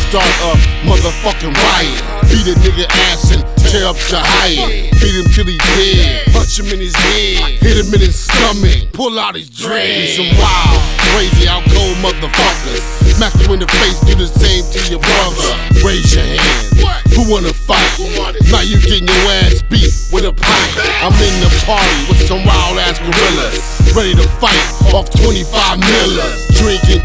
start a motherfucking riot. Beat a nigga ass and tear up the Hyatt. Beat him till he's dead, punch him in his head, hit him in his stomach, pull out his dreads. Some wild, crazy, out cold motherfuckers. Smack you in the face, do the same to your brother. Raise your hand, who wanna fight? Now you getting your ass beat with a pipe. I'm in the party with some wild ass gorillas, ready to fight off 25 millers. Drinking